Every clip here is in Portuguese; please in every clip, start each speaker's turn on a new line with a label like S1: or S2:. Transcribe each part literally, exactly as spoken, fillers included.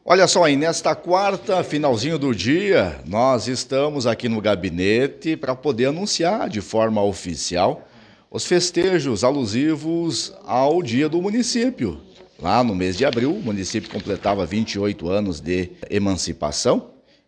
S1: Olha só, aí nesta quarta, finalzinho do dia, nós estamos aqui no gabinete para poder anunciar de forma oficial os festejos alusivos ao Dia do Município. Lá no mês de abril, o município completava vinte e oito anos de emancipação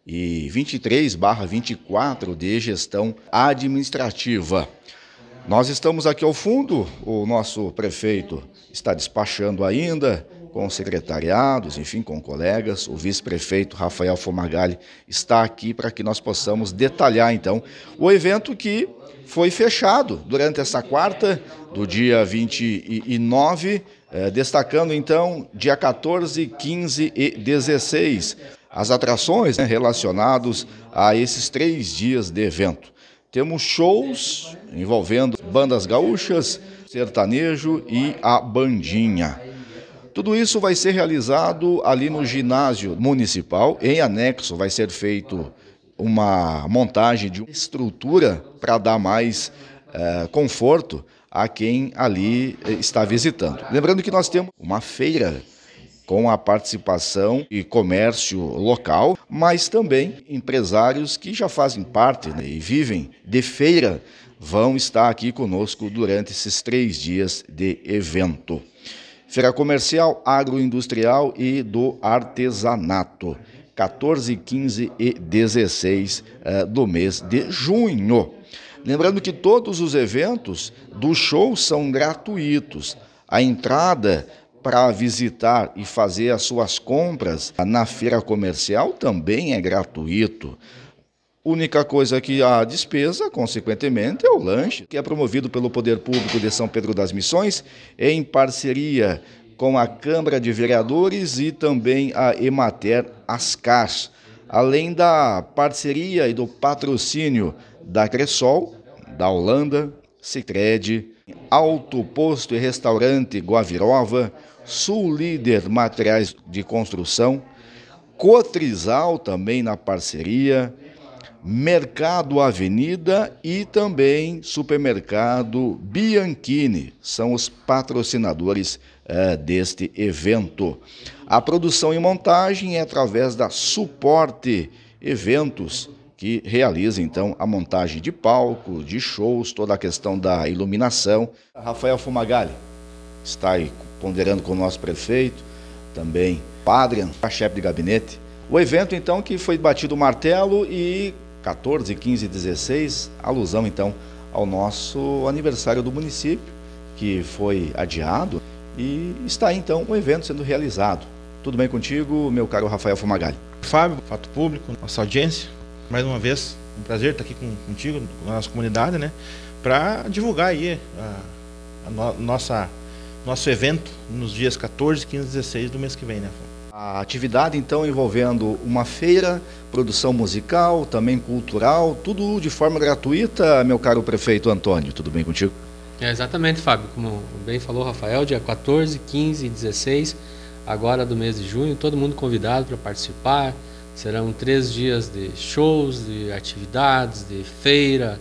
S1: e vinte e três barra vinte e quatro de gestão administrativa. Nós estamos aqui ao fundo, o nosso prefeito está despachando ainda com secretariados, enfim, com colegas. O vice-prefeito Rafael Fumagalli está aqui para que nós possamos detalhar, então, o evento que foi fechado durante essa quarta, do dia vinte e nove, eh, destacando, então, dia quatorze, quinze e dezesseis, as atrações, né, relacionadas a esses três dias de evento. Temos shows envolvendo bandas gaúchas, sertanejo e a bandinha. Tudo isso vai ser realizado ali no ginásio municipal. Em anexo vai ser feito uma montagem de uma estrutura para dar mais eh, conforto a quem ali está visitando. Lembrando que nós temos uma feira com a participação e comércio local, mas também empresários que já fazem parte, né, e vivem de feira vão estar aqui conosco durante esses três dias de evento. Feira comercial, agroindustrial e do artesanato, quatorze, quinze e dezesseis uh, do mês de junho. Lembrando que todos os eventos do show são gratuitos. A entrada para visitar e fazer as suas compras na feira comercial também é gratuito. Única coisa que a despesa, consequentemente, é o lanche, que é promovido pelo Poder Público de São Pedro das Missões, em parceria com a Câmara de Vereadores e também a Emater Ascar, além da parceria e do patrocínio da Cressol, da Holanda, Sicredi, Auto Posto e Restaurante Guavirova, Sul Líder Materiais de Construção, Cotrizal também na parceria, Mercado Avenida e também Supermercado Bianchini, são os patrocinadores eh, deste evento. A produção e montagem é através da Suporte Eventos, que realiza então a montagem de palco, de shows, toda a questão da iluminação. Rafael Fumagalli está aí ponderando com o nosso prefeito, também Adrian, a chefe de gabinete. O evento então que foi batido o martelo e quatorze, quinze e dezesseis, alusão então ao nosso aniversário do município, que foi adiado, e está então o evento sendo realizado. Tudo bem contigo, meu caro Rafael Fumagalli?
S2: Fábio, Fato Público, nossa audiência, mais uma vez, um prazer estar aqui com, contigo, com a nossa comunidade, né, para divulgar aí a, a no, nossa, nosso evento nos dias quatorze, quinze e dezesseis do mês que vem, né, Fábio?
S1: A atividade, então, envolvendo uma feira, produção musical, também cultural, tudo de forma gratuita, meu caro prefeito Antônio. Tudo bem contigo?
S3: É, exatamente, Fábio. Como bem falou o Rafael, dia quatorze, quinze e dezesseis, agora do mês de junho, todo mundo convidado para participar. Serão três dias de shows, de atividades, de feira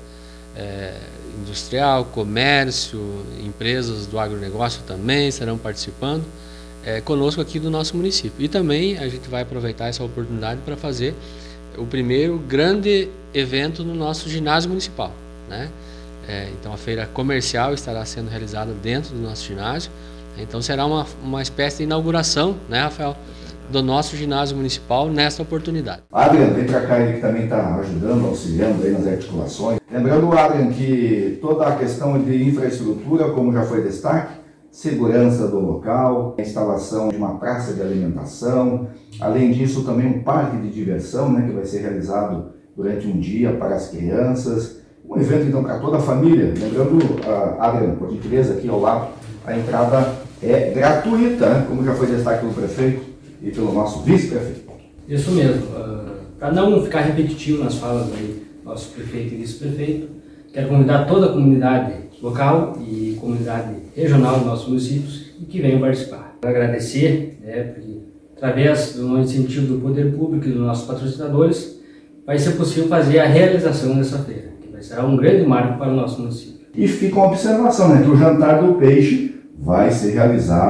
S3: é, industrial, comércio, empresas do agronegócio também estarão participando. É, conosco aqui do nosso município. E também a gente vai aproveitar essa oportunidade para fazer o primeiro grande evento no nosso ginásio municipal, né? É, então a feira comercial estará sendo realizada dentro do nosso ginásio. Então será uma, uma espécie de inauguração, né, Rafael, do nosso ginásio municipal nesta oportunidade.
S1: Adrian, vem para cá, ele que também está ajudando, auxiliando aí nas articulações. Lembrando, Adrian, que toda a questão de infraestrutura, como já foi destaque, segurança do local, a instalação de uma praça de alimentação, além disso também um parque de diversão, né, que vai ser realizado durante um dia para as crianças, um evento então para toda a família. Lembrando, uh, Adriano, por gentileza, aqui ao lado, a entrada é gratuita, né, como já foi destaque pelo prefeito e pelo nosso vice-prefeito.
S4: Isso mesmo, uh, para não ficar repetitivo nas falas do nosso prefeito e vice-prefeito, quero convidar toda a comunidade local e comunidade regional dos nossos municípios e que venham participar. Quero agradecer, né, porque através do incentivo do Poder Público e dos nossos patrocinadores, vai ser possível fazer a realização dessa feira, que vai ser um grande marco para o nosso município.
S1: E fica uma observação, né, que o jantar do peixe vai ser realizado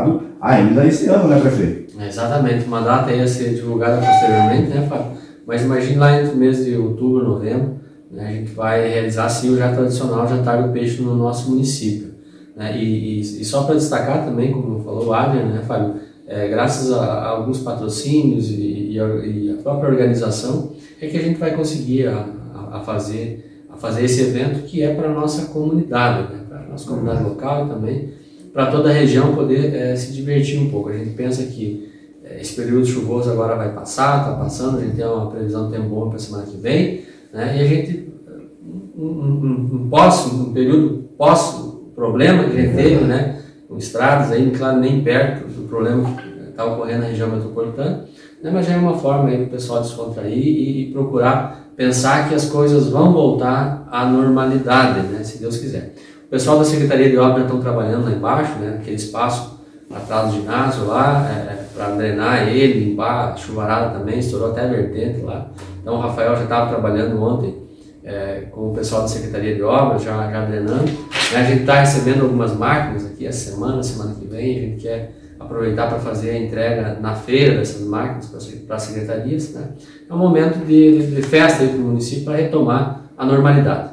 S1: ainda esse ano, né, prefeito?
S3: É, exatamente, uma data ia ser divulgada posteriormente, né, Fábio? Mas imagine lá entre o mês de outubro, novembro, né, a gente vai realizar sim o já tradicional jantar do peixe no nosso município. Né? E, e, e só para destacar também, como falou o Adrian, né, Fábio, é, graças a, a alguns patrocínios e, e, a, e a própria organização, é que a gente vai conseguir a, a, a, fazer, a fazer esse evento que é para a nossa comunidade, né, para a nossa comunidade local também, para toda a região poder é, se divertir um pouco. A gente pensa que é, esse período chuvoso agora vai passar, está passando, a gente tem uma previsão de tempo bom para a semana que vem, né, e a gente, um, um, um, pós, um período pós-problema que a gente teve, né, com estradas aí, claro, nem perto do problema que está ocorrendo na região metropolitana, né, mas já é uma forma aí do pessoal descontrair e, e procurar pensar que as coisas vão voltar à normalidade, né, se Deus quiser. O pessoal da Secretaria de Obras estão trabalhando lá embaixo, né, naquele espaço atrás do ginásio lá, é, para drenar ele, limpar, chuvarada também, estourou até a vertente lá. Então o Rafael já estava trabalhando ontem é, com o pessoal da Secretaria de Obras, já, já drenando. Né, a gente está recebendo algumas máquinas aqui essa semana, semana que vem, a gente quer aproveitar para fazer a entrega na feira dessas máquinas para as secretarias. Né. É um momento de, de festa para o município para retomar a normalidade.